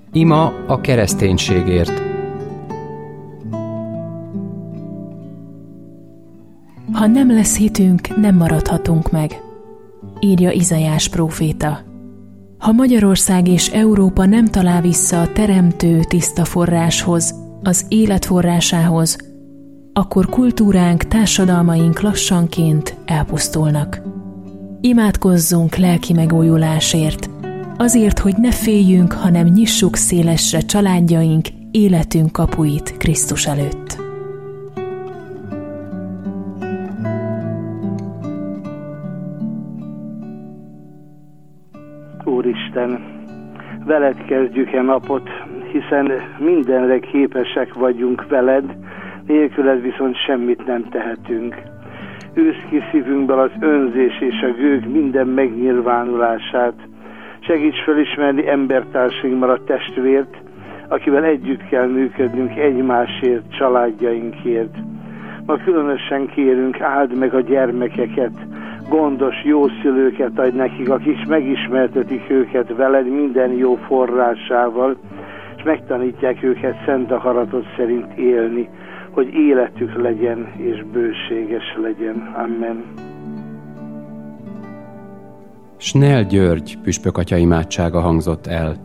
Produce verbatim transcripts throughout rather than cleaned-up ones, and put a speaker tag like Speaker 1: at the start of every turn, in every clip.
Speaker 1: Ima a kereszténységért.
Speaker 2: Ha nem lesz hitünk, nem maradhatunk meg, írja Izaiás próféta. Ha Magyarország és Európa nem talál vissza a teremtő tiszta forráshoz, az élet forrásához, akkor kultúránk, társadalmaink lassanként elpusztulnak. Imádkozzunk lelki megújulásért, azért, hogy ne féljünk, hanem nyissuk szélesre családjaink, életünk kapuit Krisztus előtt.
Speaker 3: Úristen, veled kezdjük-e napot, hiszen mindenre képesek vagyunk veled, nélküled viszont semmit nem tehetünk. Űzd ki szívünkből az önzés és a gőg minden megnyilvánulását. Segíts felismerni embertársainkban a testvért, akivel együtt kell működnünk egymásért, családjainkért. Ma különösen kérünk, áld meg a gyermekeket, gondos, jó szülőket adj nekik, akik megismertetik őket veled minden jó forrásával, és megtanítják őket szent akaratod szerint élni, hogy életük legyen és bőséges legyen. Amen.
Speaker 1: Snell György püspök atya imádsága hangzott el.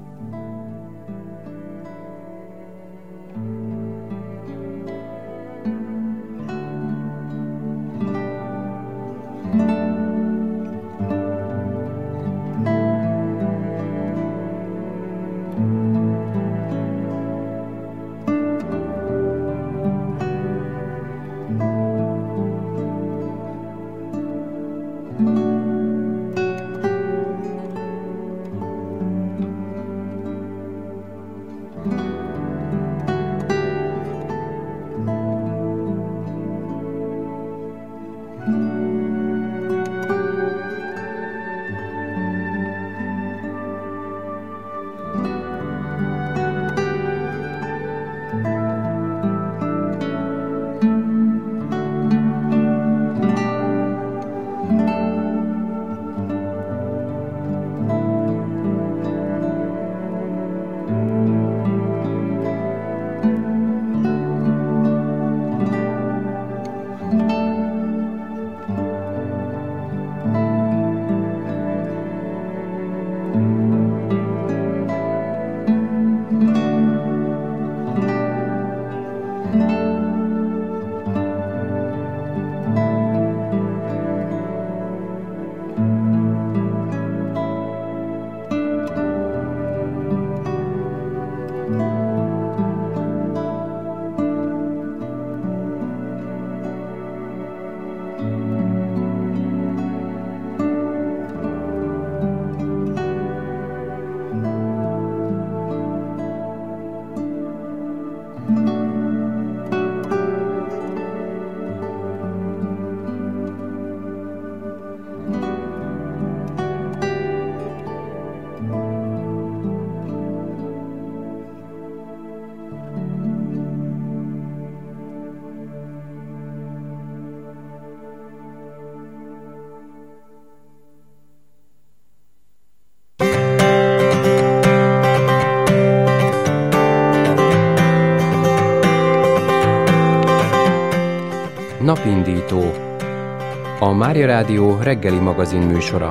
Speaker 1: Napindító, a Mária Rádió reggeli magazin műsora.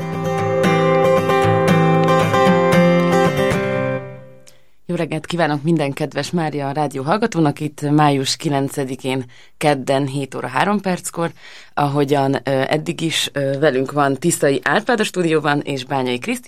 Speaker 4: Jó reggelt kívánok minden kedves Mária Rádió hallgatónak, itt május kilencedikén kedden hét óra három perckor, ahogyan eddig is velünk van Tisztai Árpád a stúdióban, és Bányai Kriszti.